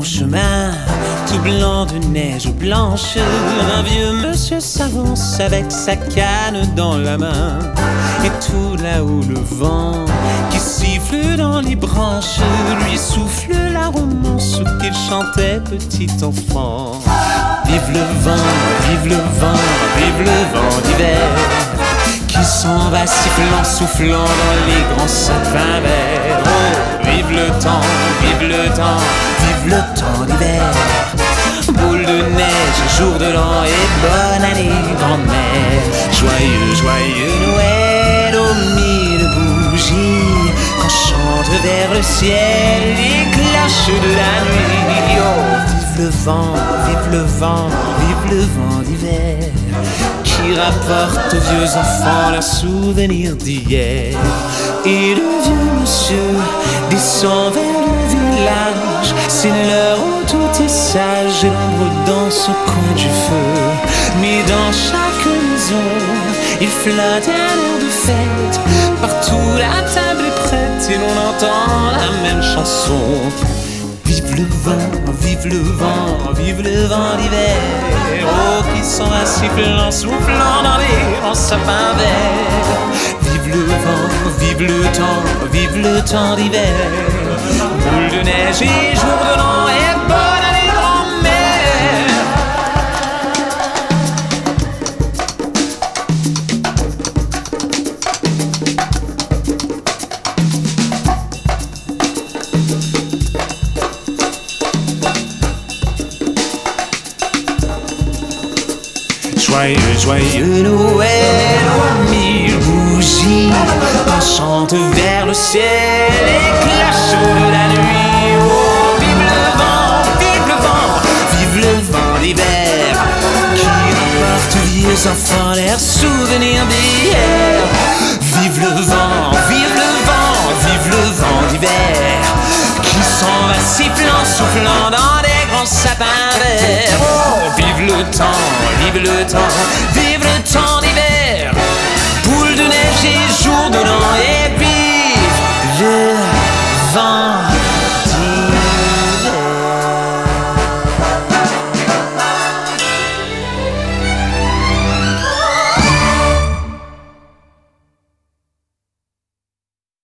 chemin, tout blanc de neige blanche, un vieux monsieur s'avance avec sa canne dans la main. Et tout là-haut le vent qui siffle dans les branches lui souffle la romance qu'il chantait petit enfant. Vive le vent, vive le vent, vive le vent d'hiver qui s'en va sifflant, soufflant dans les grands sapins verts. Oh, vive le temps, vive le temps, vive le temps d'hiver. Boule de neige, jour de l'an et bonne année grand-mère. Joyeux, joyeux Noël aux mille bougies qu'on chante vers le ciel les cloches de la nuit. Oh, vive le vent, vive le vent, vive le vent d'hiver qui rapporte aux vieux enfants leurs souvenirs d'hier. Et le vieux monsieur descend vers le village, c'est l'heure où tout est sage et l'ombre danse au coin du feu. Mais dans chaque maison, il flotte un air de fête, partout la table est prête et l'on entend la même chanson. Vive le vent, vive le vent, vive le vent d'hiver. Oh, qui s'en va sifflant, soufflant dans les grands sapins verts. Vive le vent, vive le temps d'hiver. Boule de neige et jour de l'an et bonne année grand-mère. Joyeux, joyeux Noël aux mille bougies qu'on chante vers le ciel les cloches de la nuit. Oh, vive le vent, vive le vent, vive le vent d'hiver qui rapporte aux vieux enfants leurs souvenirs d'hier. Vive le vent, vive le vent, vive le vent d'hiver qui s'en va sifflant, soufflant dans des grands sapins verts. Oh, vive le temps, vive le temps, vive le temps d'hiver. Boule de neige et jour de l'an et